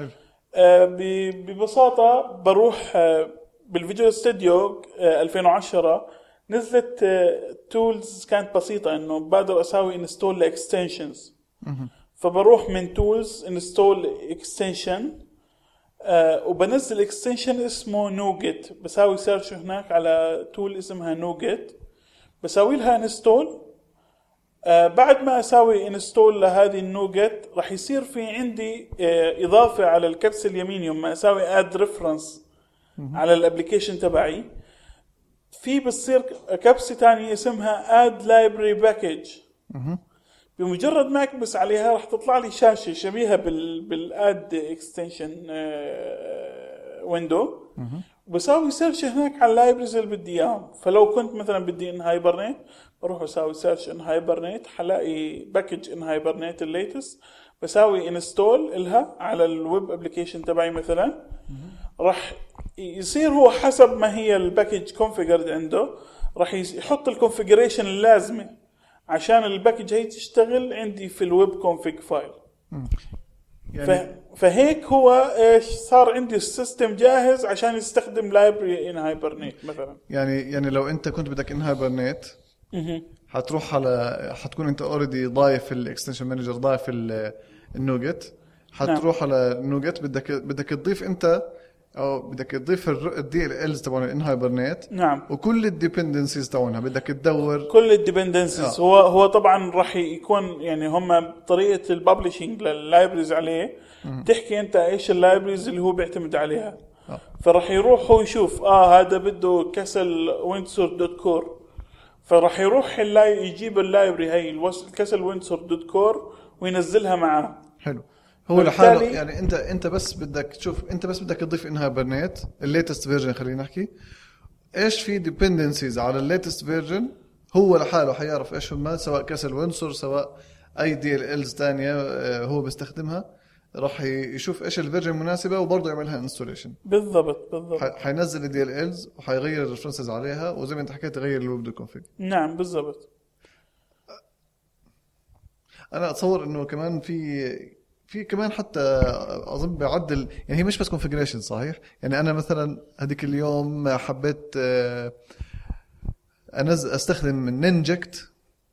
ببساطة بروح بالفيجوال ستوديو 2010 نزلت تولز كانت بسيطة انه بقدر اساوي انستول لاكستنشنز. فبروح من تولز انستول اكستنشن وبنزل اكستنشن اسمه نوجيت. بساوي سيرش هناك على تول اسمها نوجيت بساوي لها انستول. بعد ما اساوي انستول لهذه النوجيت راح يصير في عندي اضافة على الكبسة اليمين يوم ما اساوي اد ريفرنس على الابليكيشن تبعي في بتصير كبسة تانية اسمها اد لايبرري باكج. بمجرد ما اكبس عليها راح تطلع لي شاشة شبيهة بالاد اكستنشن ويندو. بساوي سيرش هناك على اللايبرز اللي بدي اياهم. فلو كنت مثلا بدي ان هايبرنيت بروح اساوي سيرش ان هايبرنيت حلاقي باكج ان هايبرنيت الليتست بساوي انستول لها على الويب ابليكيشن تبعي مثلا. راح يصير هو حسب ما هي الباكج كونفيجرد عنده راح يحط الكونفيجريشن اللازمة عشان الباكج هي تشتغل عندي في الويب كونفيج فايل. يعني فهيك هو ايش صار عندي السيستم جاهز عشان يستخدم لايبرري ان هايبرنيت مثلا. يعني لو انت كنت بدك ان هايبرنيت حتروح على حتكون انت اوريدي ضايف الاكستنشن مانجر ضايف النوجت حتروح على النوجت بدك تضيف انت او بدك تضيف الدي ال الز تبعون ان هايبرنيت. نعم. وكل الديبندنسيز تبعونها بدك تدور كل الديبندنسيز. هو طبعا راح يكون يعني هم طريقه الببلشنج لللايبريز عليه تحكي انت ايش اللايبريز اللي هو بيعتمد عليها. فراح يروح هو يشوف هذا بده كسل ويندسور دوت كور فراح يروح يجيب اللايبرري هي الكسل ويندسور دوت كور وينزلها معاه. حلو. هو لحاله يعني انت بس بدك تشوف انت بس بدك تضيف ان هايبرنيت الليتست فيرجن. خلينا نحكي ايش في ديبندنسيز على الليتست فيرجن. هو لحاله حيعرف ايش هم سواء كسل وينسور سواء اي دي ال الز ثانيه هو بيستخدمها. راح يشوف ايش الفيرجن المناسبه وبرضه يعملها انستوليشن. بالضبط حينزل الدي ال الز وحيغير الريفرنسز عليها وزي ما انت حكيت يغير الويب كونفيج. نعم بالضبط. انا اتصور انه كمان في كمان حتى اظن بيعدل يعني هي مش بس configuration صحيح. يعني انا مثلا هذيك اليوم حبيت استخدم نينجكت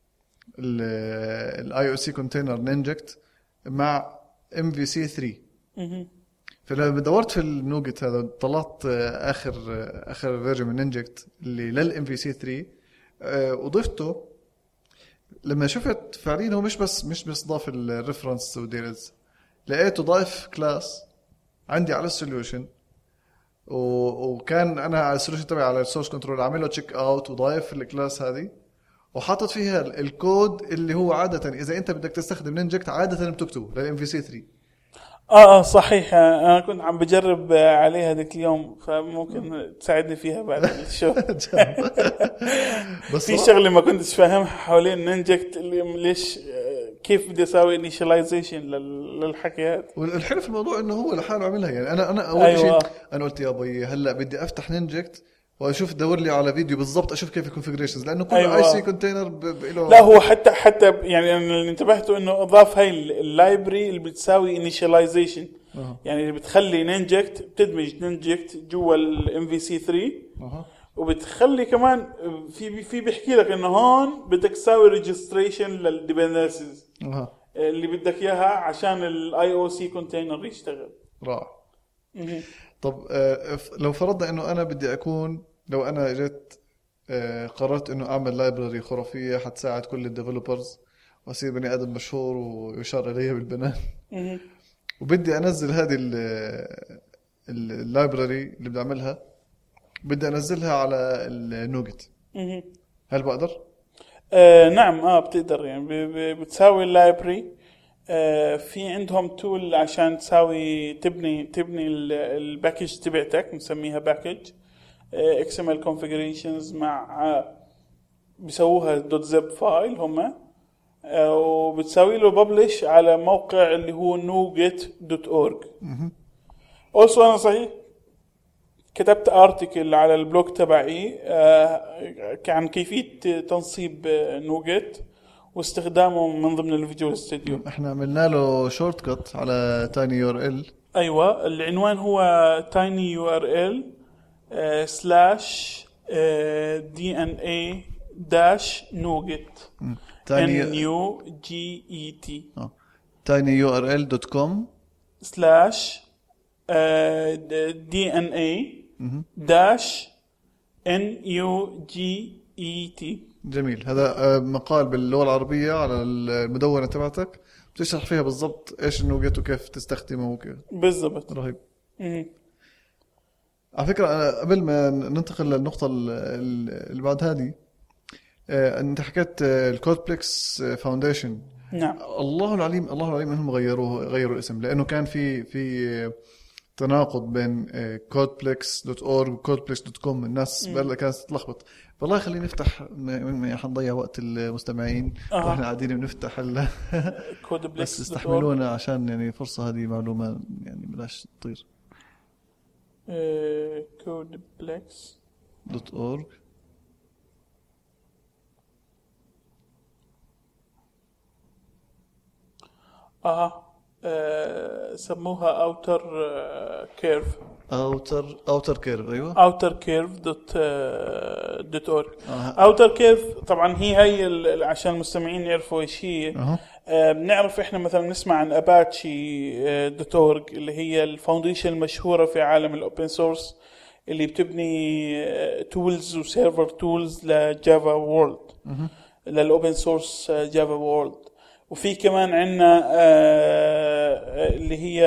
الاي او سي كونتينر نينجكت مع MVC3. فلما دورت في النوجت هذا طلعت اخر فيرجن من نينجكت اللي للMVC3 وضفته. لما شفت فعليا هو مش بس ضاف الريفرنس وديرز لقيته ضايف كلاس عندي على السوليوشن وكان انا على السوليوشن تبعي على السورس كنترول عامل له تشيك اوت وضايف الكلاس هذه وحاطط فيها الكود اللي هو عاده اذا انت بدك تستخدم نينجكت عاده بتكتبه للام في سي 3. صحيح. انا كنت عم بجرب عليها ذاك اليوم فممكن تساعدني فيها بعد الشو. بس في شغله ما كنتش فاهمها حوالين نينجكت ليش كيف بدي اسوي انيشاليزيشن للحكي هذا. والحلو في الموضوع انه هو لحاله عملها. يعني انا اول أيوة. شيء انا قلت يا بي هلا بدي افتح نينجكت واشوف دور لي على فيديو بالضبط اشوف كيف الكونفيجريشنز لانه كل أيوة. اي سي كونتينر له. لا هو حتى يعني انا اللي انتبهته انه اضاف هاي اللايبرري اللي بتساوي انيشاليزيشن. يعني اللي بتخلي نينجكت بتدمج نينجكت جوا الام في سي 3 وبتخلي كمان في بيحكي لك انه هون بدك تساوي ريجستريشن للديبندنسز اللي بدك اياها عشان الاي او سي كونتينر يشتغل. رائع. طب لو فرضنا انه انا بدي اكون لو انا جيت قررت انه اعمل لايبرري خرافيه حتساعد كل الديفلوبرز واصير بني ادم مشهور ويشار الي بالبنان وبدي انزل هذه اللايبرري اللي بدي اعملها بدي انزلها على النوجت هل بقدر؟ نعم بتقدر. يعني بتساوي اللايبرري. في عندهم تول عشان تساوي تبني الباكج تبعتك نسميها باكج XML configurations مع بيسووها .zip فايل هم وبتساوي له ببلش على موقع اللي هو nougat.org. also انا صحيح كتبت ارتيكل على البلوج تبعي عن كيفية تنصيب نوجت واستخدامه من ضمن الفيجوال ستوديو. احنا عملنا له شورت كت على تايني URL. ايوه العنوان هو tinyurl /dna-nougat NUGET tinyurl.com /DNA-NUGET. جميل. هذا مقال باللغة العربية على المدونة تبعتك بتشرح فيها بالضبط ايش النوجت وكيف تستخدمه وكيف بالضبط. رهيب. على فكرة قبل ما ننتقل للنقطة اللي بعد هذه انت حكيت الكودبلكس فاونديشن. نعم. الله العليم انهم غيروا الاسم لانه كان في تناقض بين codeplex.org و codeplex.com. الناس كانت تتلخبط. والله خلينا نفتح حنضيع وقت المستمعين واحنا قاعدين بنفتح بس استحملونا عشان يعني فرصة هذه معلومة يعني بلاش تطير. codeplex.org سموها outer curve. outer curve. ايوه outercurve.org. outer curve طبعا هي عشان المستمعين يعرفوا ايش هي. بنعرف احنا مثلا نسمع عن apache.org اللي هي الفاونديشن المشهورة في عالم الاوبن سورس اللي بتبني تولز وسيرفر تولز لجافا وورلد للاوبن سورس جافا وورلد. وفي كمان عنا اللي هي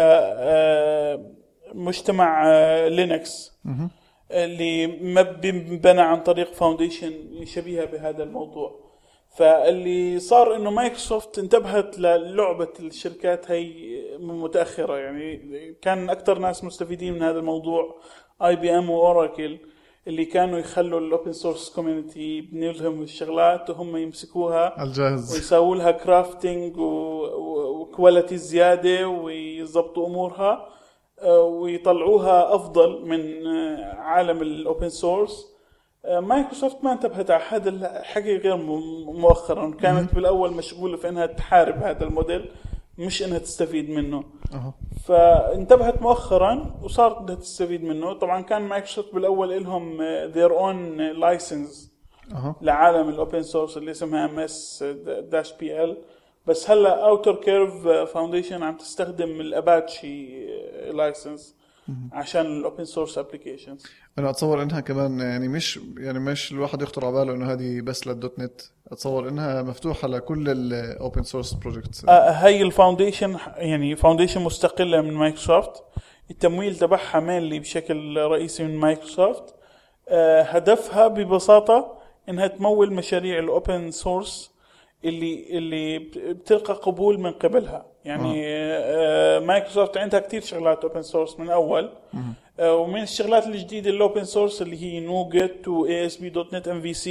مجتمع لينكس اللي مبنى عن طريق فاونديشن شبيهة بهذا الموضوع. فاللي صار انه مايكروسوفت انتبهت للعبة الشركات هي متأخرة. يعني كان اكتر ناس مستفيدين من هذا الموضوع IBM وأوراكل اللي كانوا يخلوا الاوبن سورس كوميونتي يبنوا لهم الشغلات وهم يمسكوها الجاهز ويسووا لها كرافتنج وكواليتي زياده ويضبطوا امورها ويطلعوها افضل من عالم الاوبن سورس. مايكروسوفت ما انتبهت على هذا الحكي غير مؤخرا. كانت بالاول مشغوله في انها تحارب هذا الموديل مش انها تستفيد منه. فانتبهت مؤخرا وصارت انها تستفيد منه. طبعا كان مايكروسوفت بالاول لهم their own license لعالم الاوبن سورس اللي اسمها MS-PL. بس هلا Outer Curve Foundation عم تستخدم الاباتشي لايسنس عشان الاوبن سورس ابلكيشنز. انا اتصور انها كمان يعني مش الواحد يخطر على باله انه هذه بس للدوت نت. اتصور انها مفتوحه لكل الاوبن سورس بروجكتس. هي الفاونديشن يعني فاونديشن مستقله من مايكروسوفت التمويل تبعها مالي بشكل رئيسي من مايكروسوفت. هدفها ببساطة انها تمول مشاريع الاوبن سورس اللي بتلقى قبول من قبلها. يعني مايكروسوفت عندها كتير شغلات اوبن سورس من اول، ومن الشغلات الجديدة الاوبن سورس اللي هي نوجت و ASP.NET MVC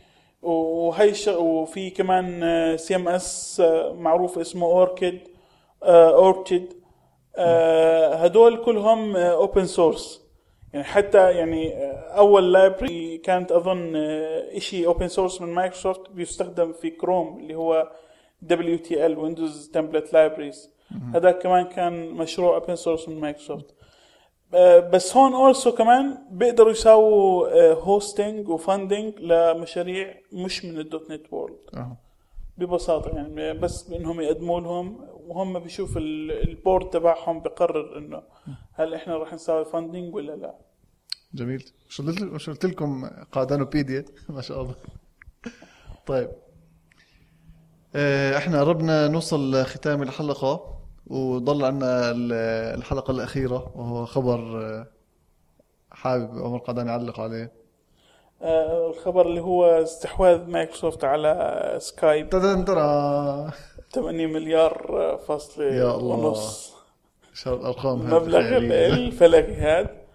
وفي كمان CMS معروف اسمه اوركيد. هدول كلهم اوبن سورس. يعني حتى يعني اول لايبرري كانت اظن اشي اوبن سورس من مايكروسوفت بيستخدم في كروم اللي هو WTL Windows Template Libraries. هذا كمان كان مشروع اوبن سورس من مايكروسوفت. بس هون also كمان بيقدروا يساووا هوستنج وفاندنج لمشاريع مش من الدوت نت وورلد ببساطة. يعني بس بأنهم يقدموا لهم وهم بيشوف البورد تبعهم بقرر إنه هل إحنا راح نساوي فاندنج ولا لا. جميل. شو قلت لكم قاعدانوبيديا ما شاء الله. طيب احنا قربنا نوصل لختام الحلقة وضل عنا الحلقة الأخيرة وهو خبر حابب عمر قعدان يعلق عليه. الخبر اللي هو استحواذ مايكروسوفت على سكايب. ترى 8 مليار يا الله ونص. شو الأرقام هذه مبلغ الفلكي هذا.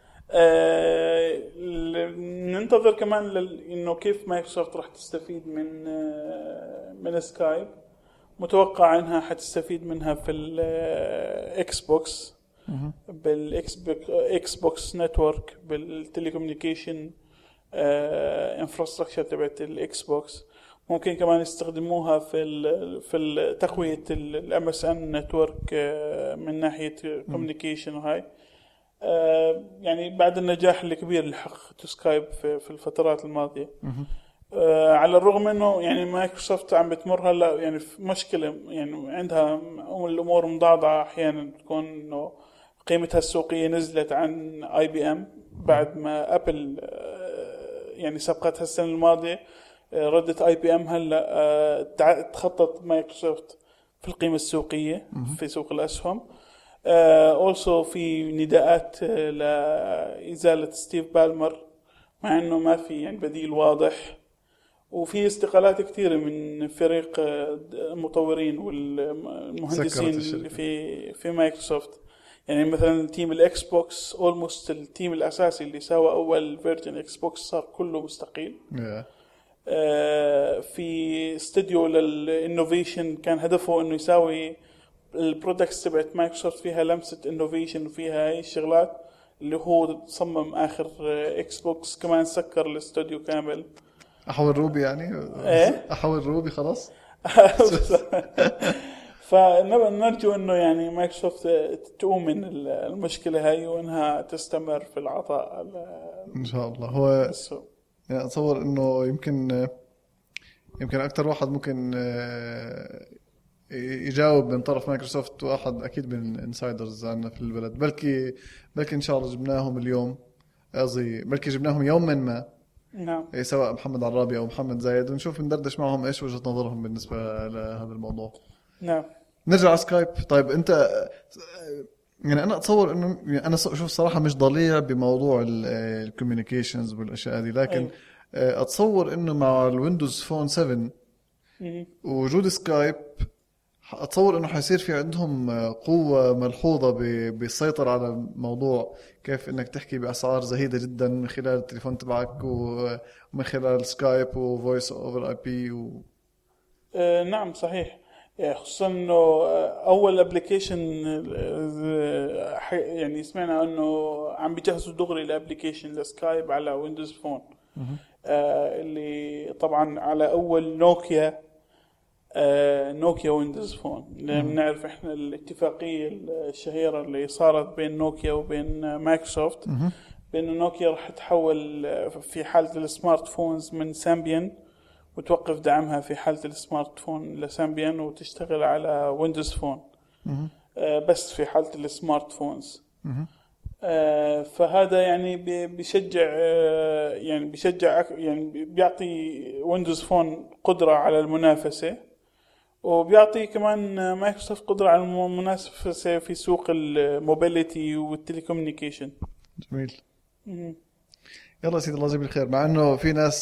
ننتظر كمان إنه كيف مايكروسوفت راح تستفيد من سكايب. متوقع انها حتستفيد منها في الاكس بوكس، بالاكس بوكس نتورك، بالتليكومنيكيشن انفراستراكشر تبعت الاكس بوكس. ممكن كمان يستخدموها في تقوية الام اس ان نتورك من ناحية كوميونيكيشن. وهاي يعني بعد النجاح الكبير اللي حققته سكايب في الفترات الماضية. على الرغم انه يعني مايكروسوفت عم بتمر هلا يعني في مشكله، يعني عندها الامور مضاعضه احيانا تكون انه قيمتها السوقيه نزلت عن IBM بعد ما ابل يعني سبقتها السنه الماضيه. ردت IBM هلا تخطط مايكروسوفت في القيمه السوقيه في سوق الاسهم. also في نداءات لازاله ستيف بالمر مع انه ما في يعني بديل واضح. وفي استقالات كثيرة من فريق المطورين والمهندسين اللي في مايكروسوفت. يعني مثلا تيم الاكس بوكس almost التيم الأساسي اللي سوى أول فيرجن اكس بوكس صار كله مستقيل. في استوديو للإنوفيشن كان هدفه إنه يساوي البرودكتس تبعت مايكروسوفت فيها لمسة إنوفيشن وفيها هاي الشغلات اللي هو صمم آخر اكس بوكس. كمان سكر الاستوديو كامل. أحول روبي يعني إيه؟ أحول روبي خلاص. فنرجو إنه يعني مايكروسوفت تقوم من المشكلة هاي وإنها تستمر في العطاء إن شاء الله. هو يعني أتصور إنه يمكن أكتر واحد ممكن يجاوب من طرف مايكروسوفت واحد أكيد من إنسايدرز عنا في البلد. بلكي إن شاء الله جبناهم اليوم، بلكي جبناهم يوما ما. نعم. سواء محمد عرابي أو محمد زايد ونشوف ندردش معهم إيش وجهة نظرهم بالنسبة لهذا الموضوع. نعم. نرجع على سكايب. طيب أنت يعني أنا أتصور إنه يعني أنا شوف صراحة مش ضليع بموضوع الكوميونيكيشنز والأشياء هذه، لكن أتصور إنه مع الويندوز فون 7 ووجود سكايب أتصور إنه حيصير في عندهم قوة ملحوظة بالسيطرة على الموضوع. كيف إنك تحكي بأسعار زهيدة جدا من خلال التليفون تبعك ومن خلال سكايب وفويس أوفر IP نعم صحيح. خصوصا إنه أول أبليكيشن يعني سمعنا إنه عم بيجهزوا دغري الأبليكيشن لسكايب على ويندوز فون. اللي طبعا على أول نوكيا ويندوز فون. بنعرف احنا الاتفاقية الشهيرة اللي صارت بين نوكيا وبين مايكروسوفت بأن نوكيا راح تحول في حالة السمارت فونز من سامبيان وتوقف دعمها في حالة السمارت فون لسامبيان وتشتغل على ويندوز فون بس في حالة السمارت فونز. فهذا يعني بيشجع يعني بيعطي ويندوز فون قدرة على المنافسة. وبيعطي كمان مايكروسوفت قدرة على المنافسة في سوق الموبيليتي والتليكومنيكيشن. جميل. يلا سيدي الله يجزيك الخير. مع انه في ناس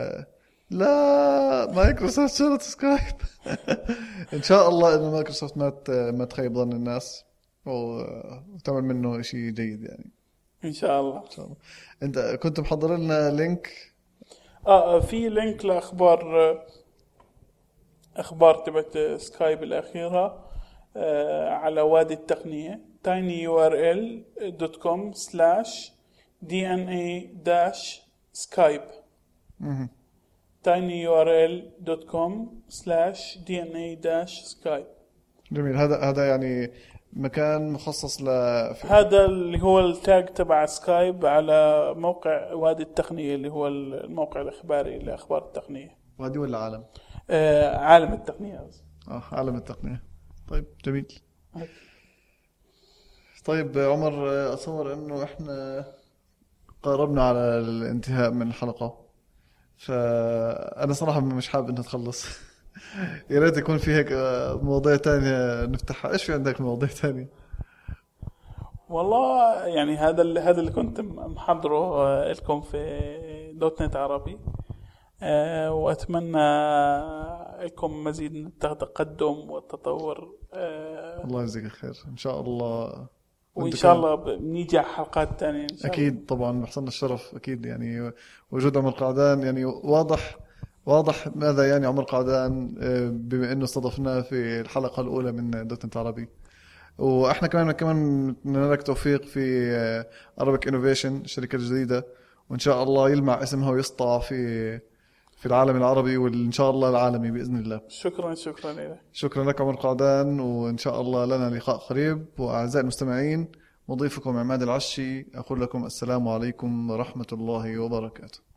لا مايكروسوفت شرط سكايب. ان شاء الله انه مايكروسوفت ما تخيب ظن الناس وتعمل منه شيء جيد يعني. ان شاء الله. ان شاء الله. انت كنت محضر لنا لينك؟ في لينك اخبار تبعت سكايب الاخيره على وادي التقنيه tinyurl.com/dna-skype tinyurl.com/dna-skype. جميل. هذا يعني مكان مخصص هذا اللي هو التاج تبع سكايب على موقع وادي التقنيه اللي هو الموقع الاخباري لاخبار التقنيه. وادي ولا عالم؟ عالم التقنيه. عالم التقنيه. طيب جميل. طيب عمر، أتصور أنه إحنا قربنا على الانتهاء من الحلقة، فأنا صراحة مش حابب أنها تخلص. يا ريت يكون في هيك مواضيع تانية نفتحها. إيش في عندك مواضيع تانية؟ والله يعني هذا اللي كنت محضره لكم في دوت نت عربي، وأتمنى لكم مزيد من التقدم والتطور. الله يجزيك الخير إن شاء الله. وإن شاء الله بنيجي على حلقات تانية إن شاء أكيد الله. طبعا بحصلنا الشرف أكيد. يعني وجود عمر قعدان يعني واضح ماذا يعني عمر قعدان، بما إنه استضفناه في الحلقة الأولى من دوت نت عربي. وإحنا كمان نتمنى لك توفيق في Arabic Innovation الشركة الجديدة، وإن شاء الله يلمع اسمها ويسطع في العالم العربي وإن شاء الله العالمي بإذن الله. شكرا لك. شكرا لك عمر قعدان، وإن شاء الله لنا لقاء قريب. وأعزائي المستمعين، مضيفكم عماد العشي أقول لكم السلام عليكم ورحمة الله وبركاته.